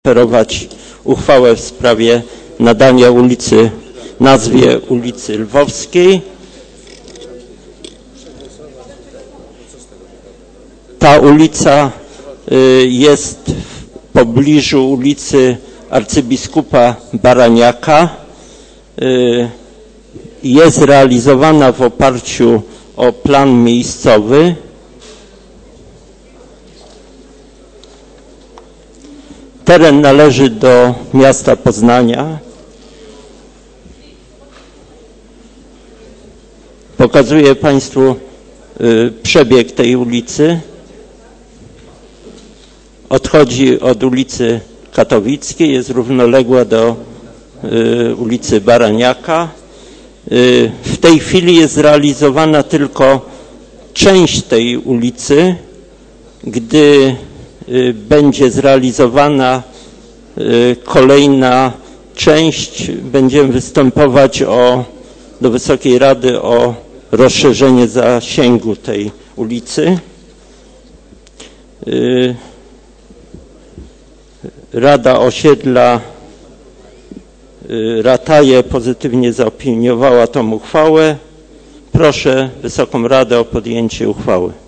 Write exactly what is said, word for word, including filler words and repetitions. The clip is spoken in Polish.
oferować uchwałę w sprawie nadania ulicy, nazwie ulicy Lwowskiej. Ta ulica jest w pobliżu ulicy Arcybiskupa Baraniaka. Jest realizowana w oparciu o plan miejscowy. Teren należy do miasta Poznania. Pokazuję Państwu przebieg tej ulicy. Odchodzi od ulicy Katowickiej, jest równoległa do ulicy Baraniaka. W tej chwili jest zrealizowana tylko część tej ulicy. Gdy będzie zrealizowana kolejna część, będziemy występować o, do Wysokiej Rady o rozszerzenie zasięgu tej ulicy. Rada Osiedla Rataje pozytywnie zaopiniowała tą uchwałę. Proszę Wysoką Radę o podjęcie uchwały.